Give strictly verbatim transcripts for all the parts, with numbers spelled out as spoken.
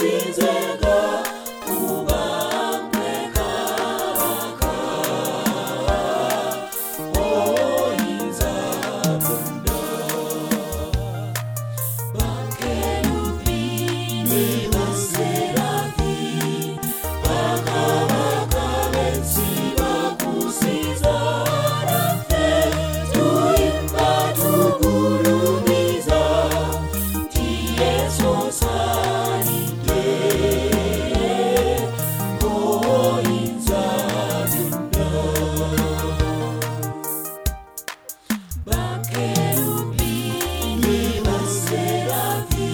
kusizega kubangwe kabaka oyinza byonna bakerubi ne baserafi bakabaka b'ensi bakusiza naffe tuyimba tugulumiza ti Yesu osaanidde oyinza byonna bakerubi ne baserafi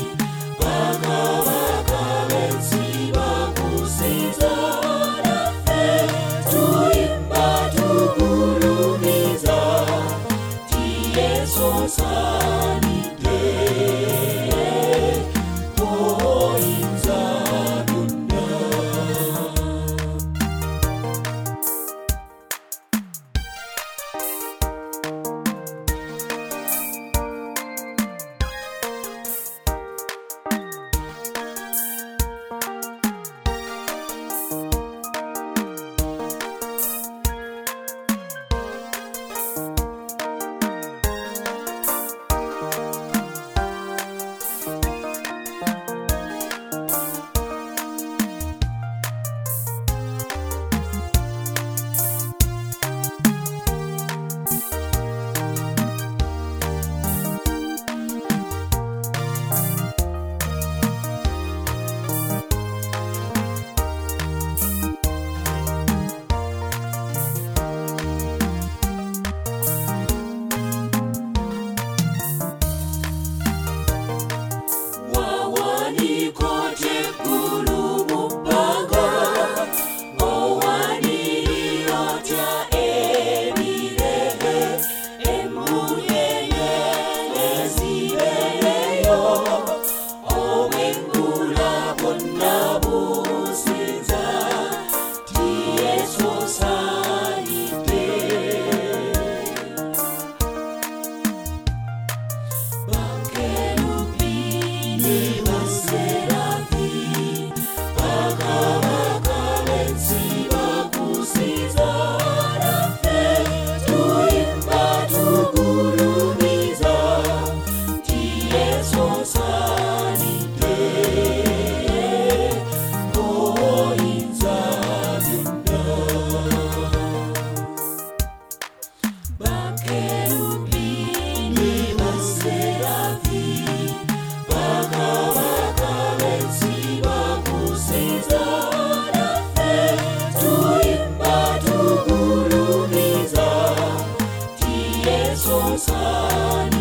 bakabaka b'ensi bakusiza naffe tuyimba tugulumiza ti Yesu osaanidde oyinza byonna. Wawanikote gulu mubbanga owaniriyotya ebirehe emuyenye zibereyo obwengula bwonna businza ti Yesu osaanidde bakerubi ne baserafi bakabaka b'ensi bakusiza naffe tuyimba tugulumiza ti Yesu osaanidde oyinza byonna bakerubi ne baserafi bakabaka b'ensi bakusiza naffe tuyimba tugulumiza ti Yesu osaanidde